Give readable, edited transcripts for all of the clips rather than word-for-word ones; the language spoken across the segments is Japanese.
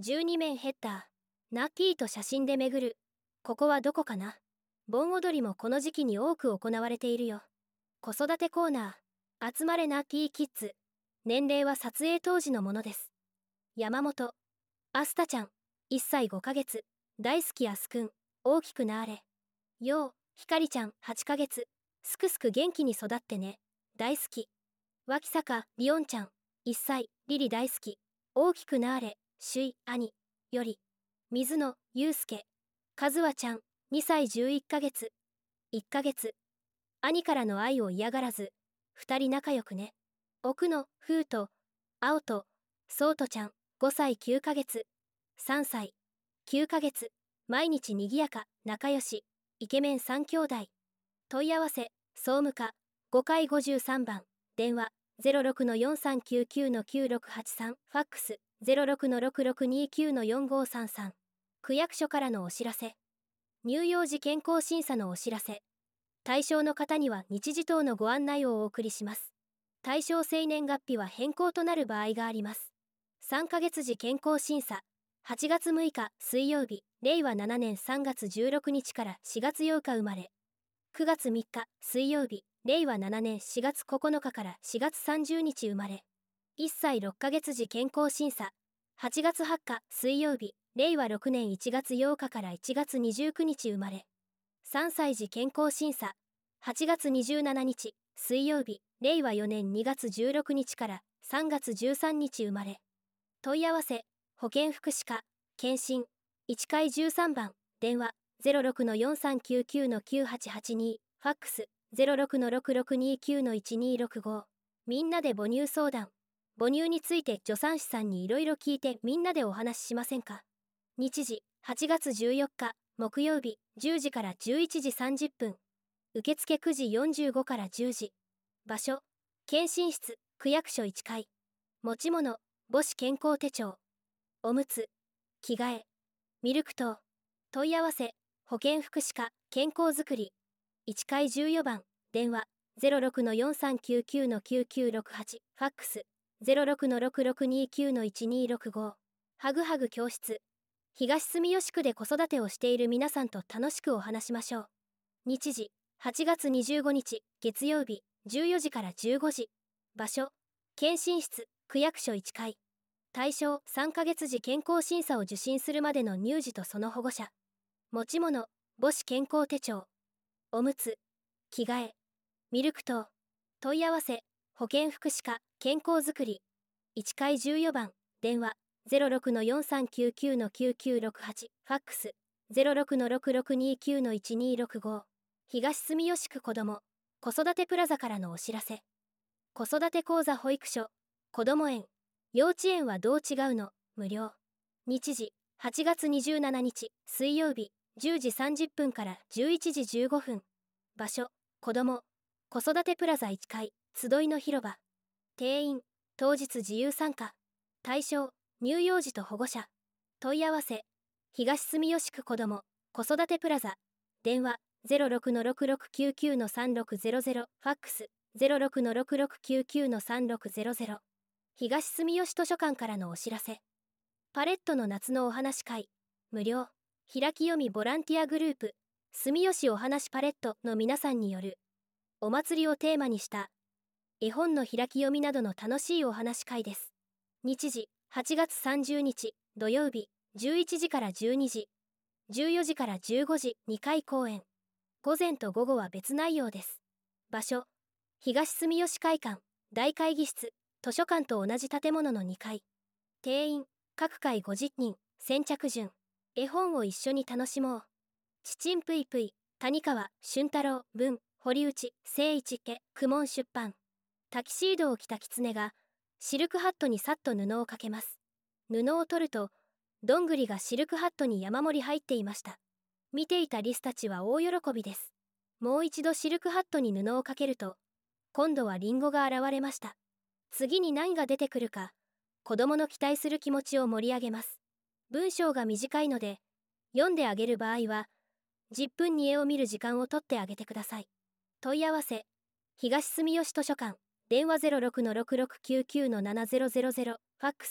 12面ヘッダー。ナッキーと写真で巡る。ここはどこかな。盆踊りもこの時期に多く行われているよ。子育てコーナー。集まれナッキーキッズ。年齢は撮影当時のものです。山本。アスタちゃん。1歳5ヶ月。大好きアスくん。大きくなーれ。よう、ひかりちゃん8ヶ月。すくすく元気に育ってね。大好き。脇坂りおんちゃん。1歳。リリ大好き。大きくなーれ。首位兄。より。水野ゆうすけ。和和ちゃん。2歳11ヶ月。1ヶ月。兄からの愛を嫌がらず。2人仲良くね。奥野風と青とそうとちゃん。5歳9ヶ月。3歳。9ヶ月。毎日にぎやか、仲良し。イケメン3兄弟。問い合わせ、総務課、5階53番。電話、06-4399-9683。ファックス、06-6629-4533。区役所からのお知らせ。乳幼児健康審査のお知らせ。対象の方には日時等のご案内をお送りします。対象生年月日は変更となる場合があります。3ヶ月時健康審査。8月6日水曜日、令和7年3月16日から4月8日生まれ。9月3日水曜日、令和7年4月9日から4月30日生まれ。1歳6ヶ月時健康審査。8月8日水曜日、令和6年1月8日から1月29日生まれ。3歳児健康審査。8月27日水曜日、令和4年2月16日から3月13日生まれ。問い合わせ、保健福祉課、検診、1階13番、電話、06-4399-9882、ファックス、06-6629-1265。みんなで母乳相談。母乳について助産師さんにいろいろ聞いてみんなでお話ししませんか。日時、8月14日、木曜日、10時から11時30分。受付9時45から10時。場所、検診室、区役所1階。持ち物、母子健康手帳。おむつ、着替え、ミルク等。問い合わせ、保健福祉課、健康づくり。1階14番、電話、06-4399-9968、ファックス、06-6629-1265。はぐはぐ教室。東住吉区で子育てをしている皆さんと楽しくお話しましょう。日時、8月25日、月曜日、14時から15時。場所、検診室、区役所1階。対象、3ヶ月時健康審査を受診するまでの乳児とその保護者。持ち物、母子健康手帳。おむつ、着替え、ミルク等。問い合わせ、保健福祉課、健康づくり。1階14番、電話、06-4399-9968、ファックス、06-6629-1265。東住吉区子ども、子育てプラザからのお知らせ。子育て講座保育所、こども園。幼稚園はどう違うの、無料。日時、8月27日、水曜日、10時30分から11時15分。場所、子ども、子育てプラザ1階、集いの広場。定員、当日自由参加。対象、乳幼児と保護者。問い合わせ、東住吉区子ども、子育てプラザ。電話、06-6699-3600、ファックス、06-6699-3600。東住吉図書館からのお知らせ。パレットの夏のお話会、無料。開き読みボランティアグループ、住吉お話パレットの皆さんによる、お祭りをテーマにした、絵本の開き読みなどの楽しいお話会です。日時、8月30日、土曜日、11時から12時、14時から15時、2回公演。午前と午後は別内容です。場所、東住吉会館、大会議室、図書館と同じ建物の2階。定員、各回50人、先着順。絵本を一緒に楽しもう。ちちんぷいぷい、谷川俊太郎文、堀内誠一家、公文出版。タキシードを着た狐がシルクハットにさっと布をかけます。布を取ると、どんぐりがシルクハットに山盛り入っていました。見ていたリスたちは大喜びです。もう一度シルクハットに布をかけると、今度はリンゴが現れました。次に何が出てくるか、子供の期待する気持ちを盛り上げます。文章が短いので、読んであげる場合は、10分に絵を見る時間をとってあげてください。問い合わせ、東住吉図書館、電話06-6699-7000、ファックス、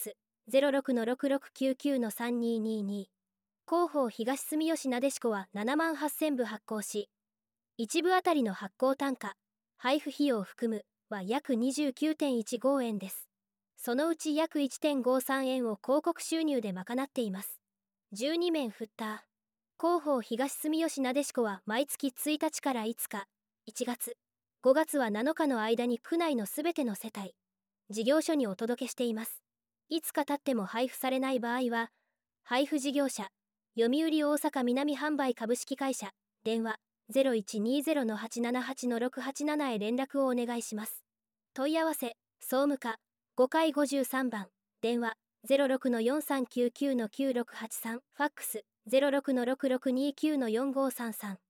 06-6699-3222。広報東住吉なでしこは7万8000部発行し、1部あたりの発行単価、配布費用を含むは約 29.15 円です。そのうち約 1.53 円を広告収入で賄っています。12面フッター。広報東住吉なでしこは毎月1日から5日、1月、5月は7日の間に区内のすべての世帯、事業所にお届けしています。いつか経っても配布されない場合は、配布事業者、読売大阪南販売株式会社、電話、0120-878-687へ連絡をお願いします。問い合わせ、総務課、5階53番、電話、06-4399-9683、ファックス、06-6629-4533。